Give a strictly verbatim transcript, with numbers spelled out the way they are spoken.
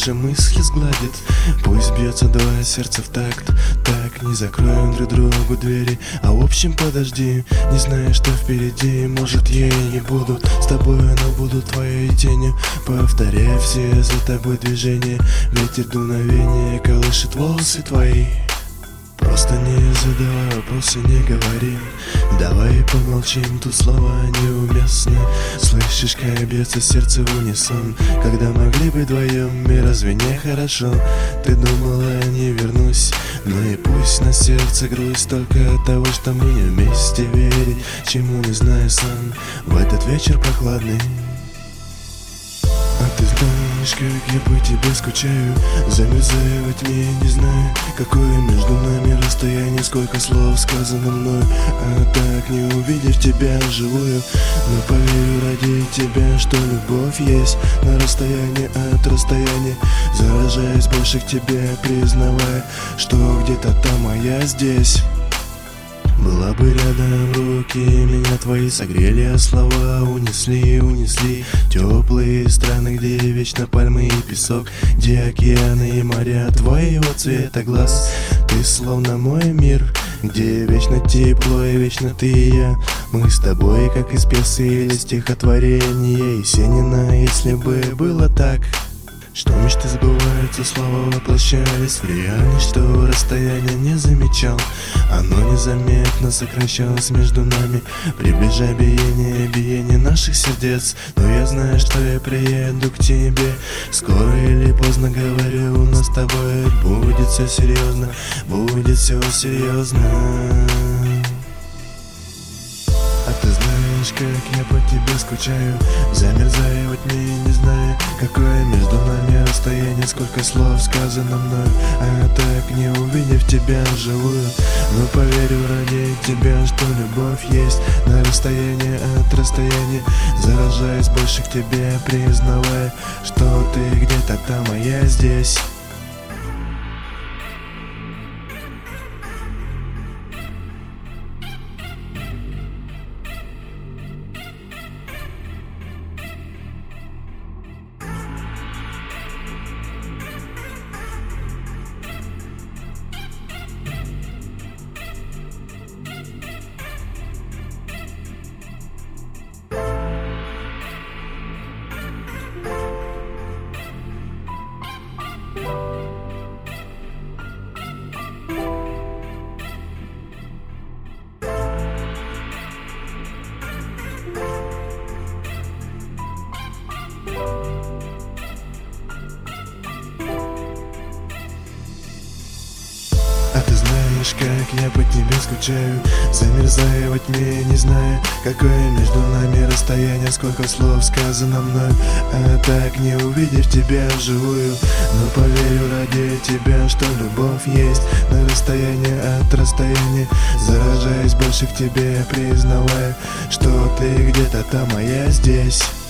наши мысли сгладит. Пусть бьется два сердца в такт. Так, не закроем друг другу двери, а в общем подожди. Не знаю, что впереди, может я и не буду с тобой, но буду твоей тенью. Повторяй все за тобой движения. Ветер дуновение колышет волосы твои. Просто не задавай вопросы, не говори. Давай помолчим, тут слова неуместны. Слышишь, как бьется сердце в унисон, когда могли быть вдвоем, и разве не хорошо? Ты думала, не вернусь, но и пусть на сердце грусть только от того, что мы не вместе верить, чему не знаю сам в этот вечер прохладный. А ты знаешь, как я по тебе скучаю, замерзаю во тьме, не знаю, какое между нами расстояние, сколько слов сказано мной, а так не увидев тебя вживую. Но поверю ради тебя, что любовь есть на расстоянии от расстояния, заражаясь больше к тебе, признавая, что где-то там, а я здесь. Была бы рядом руки, меня твои согрели, а слова унесли, унесли теплые страны, где вечно пальмы и песок, где океаны и моря твоего цвета глаз. Ты словно мой мир, где вечно тепло и вечно ты и я. Мы с тобой, как из пьесы или стихотворения Есенина, если бы было так, что мечты сбываются, слова воплощались в реальность, что расстояние не замечал. Оно незаметно сокращалось между нами, приближая биение, биение наших сердец. Но я знаю, что я приеду к тебе скоро или поздно, говорю, у нас с тобой будет все серьезно, будет все серьезно. А ты знаешь, как я по тебе скучаю, замерзаю во тьме, не знаю, какое между нами расстояние, сколько слов сказано мной, а так не увидев тебя вживую. Но поверю ради тебя, что любовь есть на расстоянии от расстояния, заражаясь больше к тебе, признавая, что ты где-то там, а я здесь. А ты знаешь, как я по тебе скучаю, замерзаю во тьме, не знаю, какое между нами расстояние, сколько слов сказано мной, а так не увидев тебя вживую. Но поверю ради тебя, что любовь есть на расстоянии от расстояния, заражаясь больше к тебе, признавая, что ты где-то там, а я здесь.